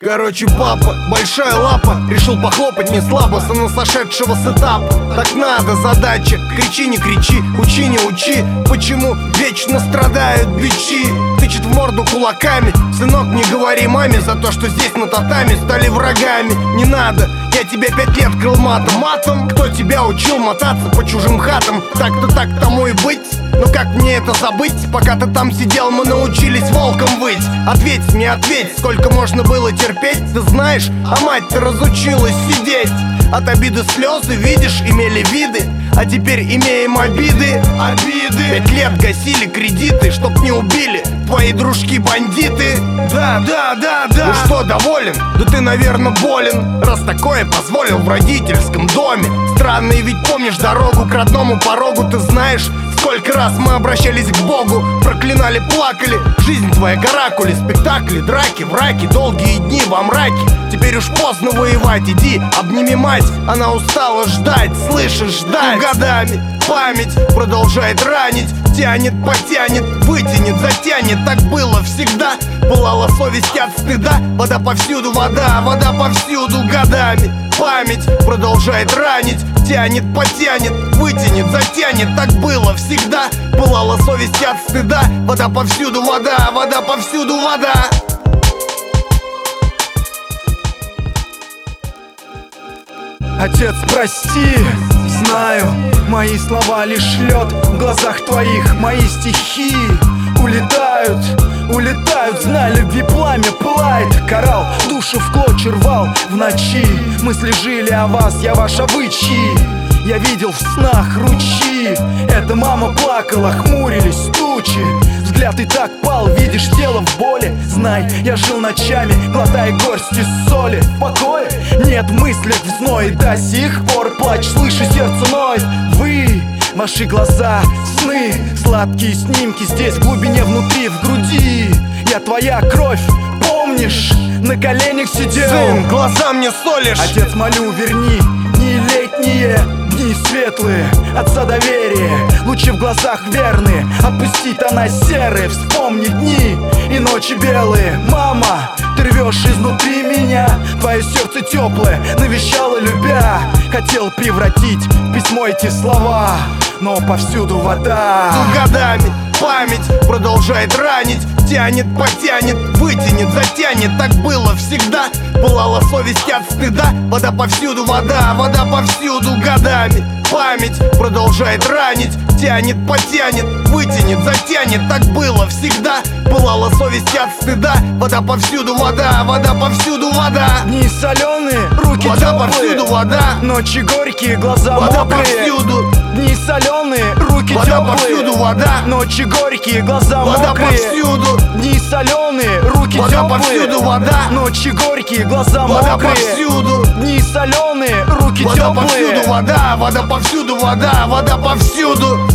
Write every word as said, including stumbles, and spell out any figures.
Короче, папа, большая лапа, решил похлопать не слабо на сошедшего с этапа. Так надо, задача, кричи, не кричи, учи, не учи. Почему вечно страдают бичи? Тычет в морду кулаками. Сынок, не говори маме за то, что здесь на татами стали врагами. Не надо, я тебя пять лет крыл матом. Матом? Кто тебя учил мотаться по чужим хатам? Так-то так тому и быть. Но как мне это забыть? Пока ты там сидел, мы научились волком выть. Ответь мне, ответь, сколько можно было терпеть? Ты знаешь, а мать-то разучилась сидеть. От обиды слезы, видишь, имели виды. А теперь имеем обиды, обиды. Пять лет гасили кредиты, чтоб не убили твои дружки-бандиты. Да, да, да, да. Ну что, доволен? Да ты, наверное, болен, раз такое позволил в родительском доме. Странный, ведь помнишь дорогу к родному порогу. Ты знаешь, сколько раз мы обращались к Богу, проклинали, плакали. Жизнь твоя каракули, спектакли, драки, враки, долгие дни во мраке. Теперь уж поздно воевать, иди, обними мать. Она устала ждать, слышишь, ждать. Годами память продолжает ранить. Тянет, потянет, вытянет, затянет. Так было всегда. Пылала совесть от стыда. Вода повсюду, вода, вода повсюду. Годами память продолжает ранить. Тянет, потянет, вытянет, затянет. Так было всегда. Пылала совесть от стыда. Вода повсюду, вода, вода повсюду, вода. Отец, прости, знаю, мои слова лишь лед в глазах твоих. Мои стихи улетают, улетают, знай, любви пламя пылает. Карал, душу в клочья рвал в ночи. Мысли жили о вас, я ваш обычай. Я видел в снах ручьи. Эта мама плакала, хмурились тучи. Взгляд и так пал, видишь тело в боли. Знай, я жил ночами, глотая горсти соли. В покое нет мыслей в зной. До сих пор плач, слышу, сердце ноет. Вы, ваши глаза, сны, сладкие снимки здесь, в глубине внутри, в груди. Я твоя кровь, помнишь, на коленях сидел. Сын, глаза мне солишь. Отец, молю, верни дни летние, дни светлые, отца доверия, лучи в глазах верные. Отпусти тона серые, вспомни дни и ночи белые. Мама, ты рвешь изнутри меня, твое сердце теплое навещало, любя. Хотел превратить в письмо эти слова, но повсюду вода. Годами память продолжает ранить. Тянет, потянет, вытянет, затянет. Так было всегда. Пылала совесть от стыда. Вода повсюду, вода, вода повсюду. Годами память продолжает ранить. Тянет, потянет, вытянет, затянет. Так было всегда. Пылала совесть от стыда. Вода повсюду, вода, вода повсюду, вода. Дни соленые, руки вода теплые, повсюду, вода. ночи горькие, глаза вода мокрые. Повсюду. Дни соленые, руки вода теплые, повсюду, вода. ночи горькие, глаза вода мокрые. Повсюду. Дни соленые, руки вода теплые, повсюду, вода. ночи горькие, глаза вода мокрые. Повсюду. Дни соленые, руки вода теплые, повсюду, вода, вода повсюду, вода, вода повсюду.